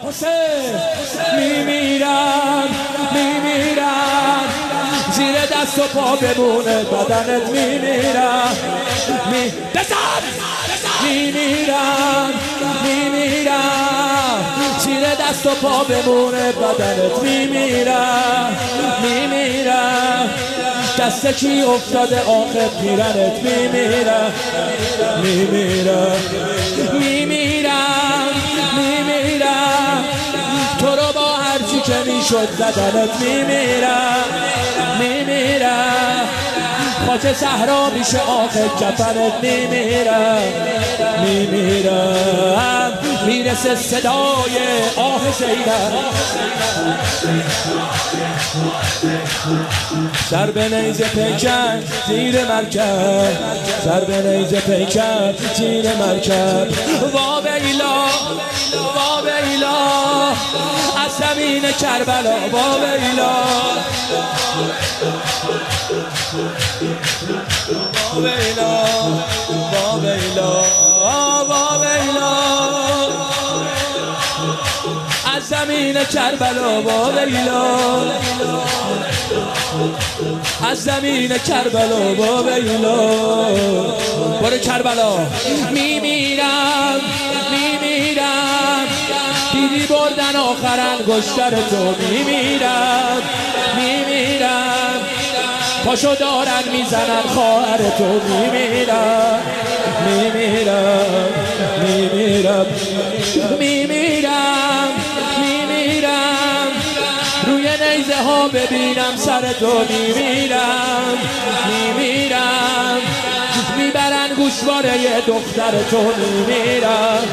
حسین میمیرم زیر دست و پا بمونه بدنت میمیرم میمیرم زیر دست و پا بمونه بدنت میمیرم دست کی افتاده آخه پیرنت میمیرم تو رو با هرچی که میشد زدنت میمیرم خاک صحرا میشه آخه کفنت میمیرم میرسه صدای آه زینب سر به نیزه پیکر زیر مرکب سر به نیزه پیکر زیر مرکب وا ویلا از زمین کربلا وا ویلا از زمین کربلا وا ویلا از زمین کربلا وا ویلا برو کربلا میمیرم دیدی بردن آخر انگشتر تو میمیرم پاشو دارن میزنن خواهر تو میمیرم روی نیزه ها ببینم سر تو میمیرم میبرن گوشواره ی دختر تو میمیرم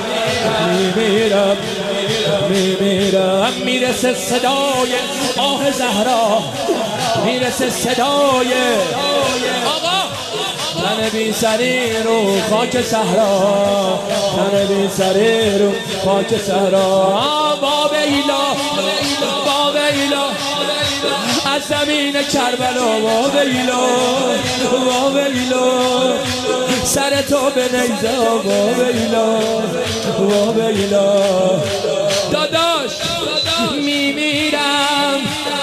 میرسه صدای آه زهرا میرسه صدای آقا تن بی سری رو خاک صحرا تن بی سری رو خاک صحرا وا ویلا از زمین کربلا وا ویلا سر تو به نیزه وا ویلا داداش میمیرم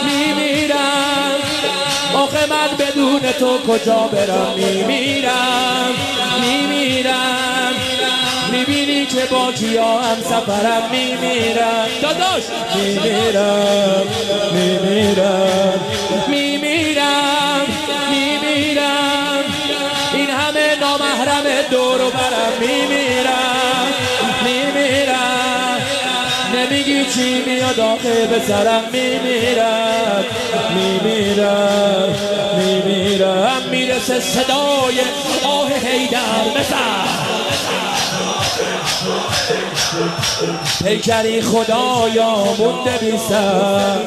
آخه من بدون تو کجا برم میمیرم میبینی که با کیا هم سفرم میمیرم داداش میمیرم این همه نامحرم دور و برم میمیرم نمیگی چی میاد آخه به سرم میمیرم میرسه صدای آه حیدر بزن پیکری خدایا مونده بی سر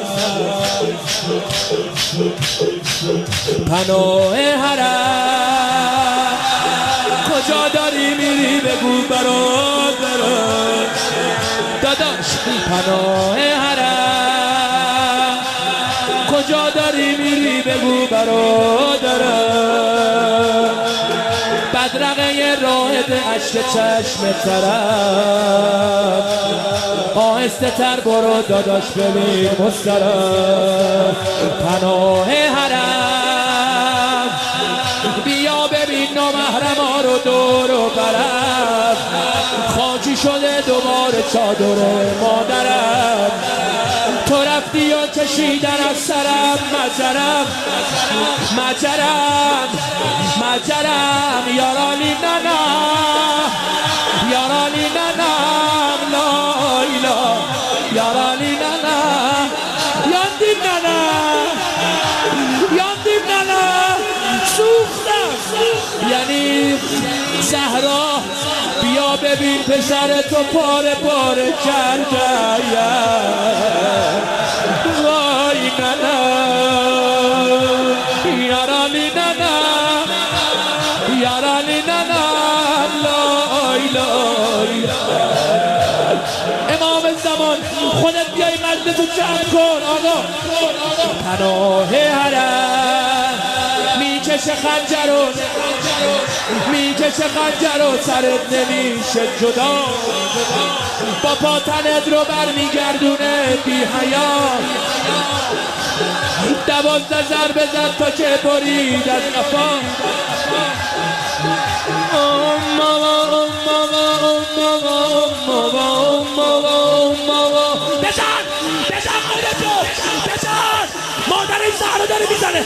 پناه حرم کجا داری میری بگو برادرم داداش پناه حرم کجا داری میری بگو برادرم بدرقه راهد اشک چشم طرف آهسته تر برو داداش ببین مسترم پناه حرم بیا ببین نامحرما رو دور و برم خاکی شده دوباره چادر مادرم تو رفتی و کشیدن از سرم مجرم یارانی ننم لایلا یارانی ننم یاندیم ننم سوختم یعنی زهرا بیا ببین پسر تو پاره کرده وای ننم یارانی ننم لای امام زمان خودت بیای مجلسو جمع کن آقا پناه حرم میکشه خنجر و سرت نمیشه جدا، با پاتنت رو برمیگردونه بی حیات. 12 ضربه زد تا که برید از قفا. بزن خودتو بزن، مادر این زهرا داره میزنه.